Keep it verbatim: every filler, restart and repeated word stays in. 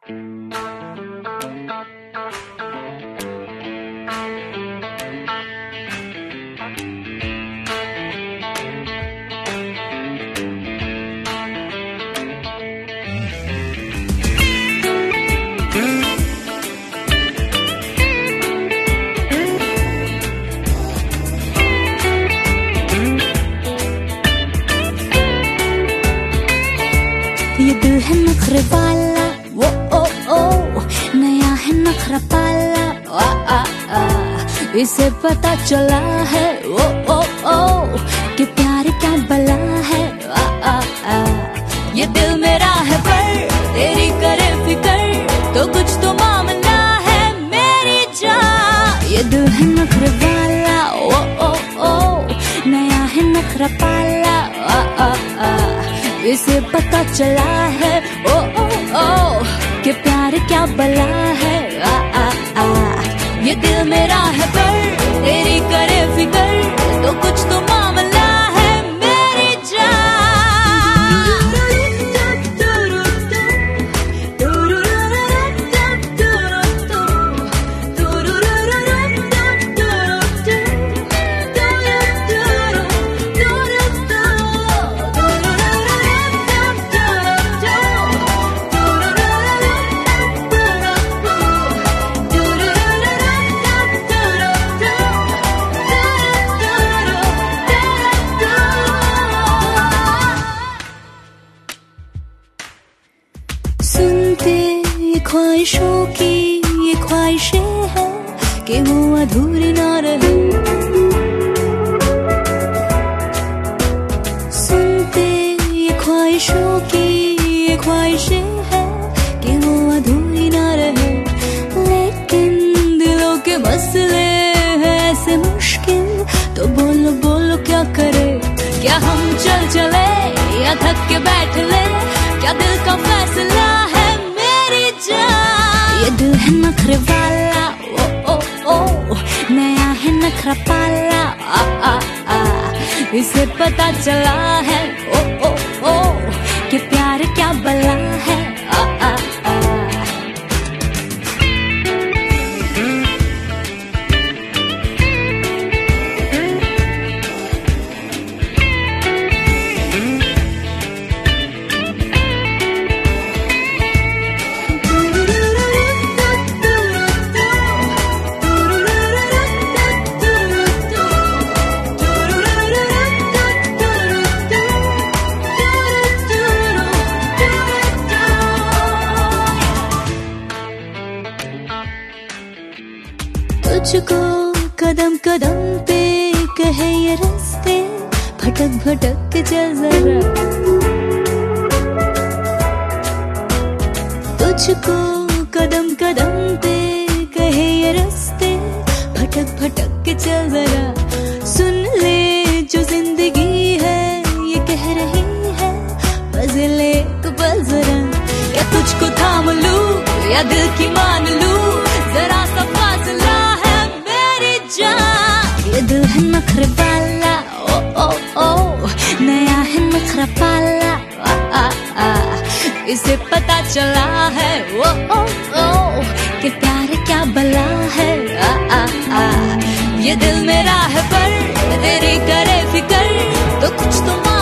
ये दिल है नखरे वाला, वो ओ ओ नया है नखरा पाला, आ आ आ इसे पता चला है, वो ओ ओ कि प्यार क्या बला है, आ आ आ ये दिल मेरा है पर तेरी करे फिकर, तो कुछ तो मामला है मेरी जान। ये दिल है नखरे वाला, वो ओ ओ नया है नखरा पाला, आ आ आ इसे पता चला है, ओ ओ ओ कि प्यार क्या बला है, आ आ आ ये दिल मेरा है पर तेरी करे फिकर, तो कुछ तो मामला है मेरी ख्वाहिशों की ये ख्वाहिशें हैं कि वो अधूरी ना रहे, सुनते ये ख्वाहिशों की ये ख्वाहिशें हैं कि वो अधूरी ना रहे, लेकिन दिलों के मसले हैं ऐसे मुश्किल, तो बोलो बोलो क्या करे, क्या हम चल चले या थक के बैठ ले, क्या दिल का फैसला है ये दिल है नखरे वाला, ओ ओ ओ नया है नखरा पाला, आ आ आ इसे पता चला है, ओ ओ ओ कि प्यार क्या बला है, आ आ आ तुझको कदम कदम पे कहे ये रास्ते, भटक भटक के चल जरा, तुझको कदम कदम पे कहे ये रास्ते, भटक भटक के चल जरा, सुन ले जो जिंदगी है ये कह रही है, बजले तो बज जरा, या तुझको थाम लूं या दिल की मान लूं, जरा सा फासला ये दिल है नखरे वाला, ओ ओ ओ नया है नखरा पाला, आ आ आ इसे पता चला है, ओ ओ ओ कि प्यार क्या बला है, आ आ आ ये दिल मेरा है पर तेरी करे फिकर, तो कुछ तो